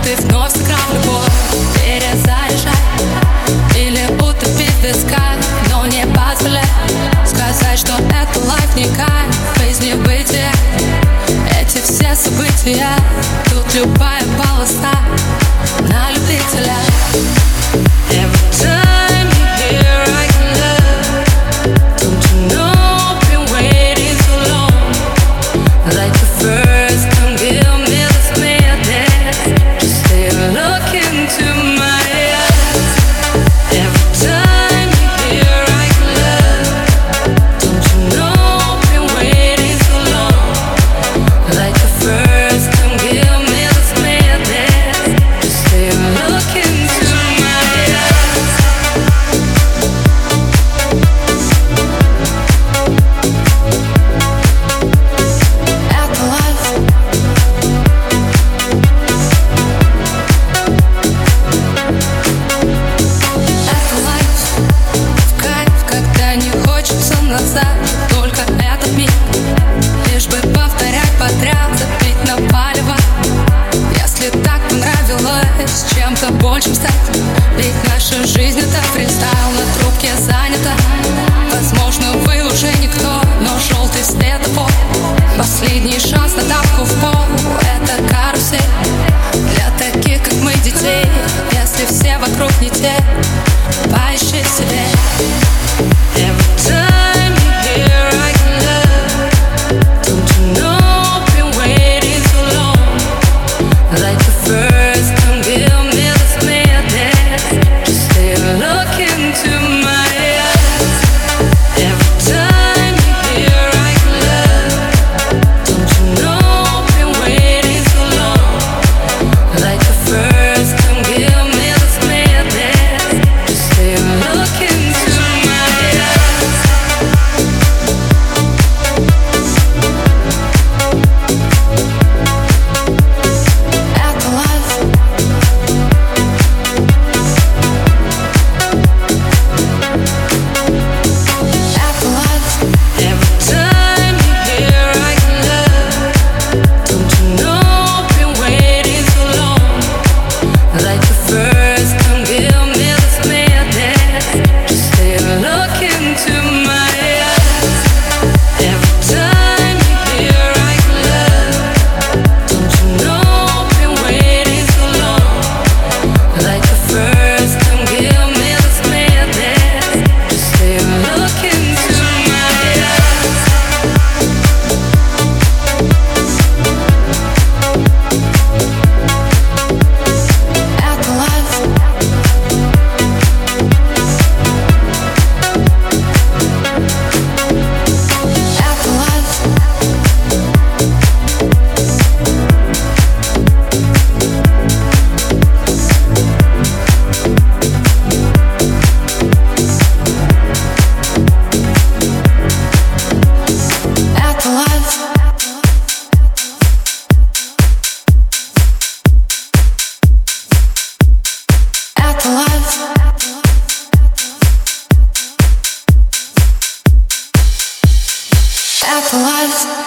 ты вновь сыграл в любовь. Перезаряжай или утопи в песках, но не позволяй сказать, что это лайф не кайф из небытия. Эти все события, тут любая полоса на любителя. Every time you hear I can love, don't you know I've been waiting so long. Like the first, come give me this madness. Just stay and look into my eyes. Every time you hear I can love, don't you know I've been waiting so long. Like the first, come give me this madness. Just stay and look into my eyes. Это лайф. Это лайф. В кайф, когда не хочется назад. Только этот миг, лишь бы повторять подряд, забить на палево. Если так понравилось чем-то большим стать, ведь наша жизнь это фристайл, на трубке занята. Возможно, вы уже никто, но желтый светофор, последний шанс на тапку в пол. Это карусель для таких, как мы, детей. Если все вокруг не те, поищи в себе. Every time you hear I can love, don't you know I've been waiting so long. Like the first, come give me this madness. Just stay and look into my eyes. Every time you hear I can love, don't you know I've been waiting so long. Like the first, come give me this madness. Just stay and look into my eyes. Это лайф. Это лайф. Every time you hear I can love, don't you know I've been waiting so long. Like the first, come give me this madness. Just stay and look into my eyes. Every time you hear I can love, don't you know I've been waiting so long. Like the first, come give me this madness. Just stay and look into my eyes. Это лайф. Это лайф. Это лайф. Это лайф. Это лайф.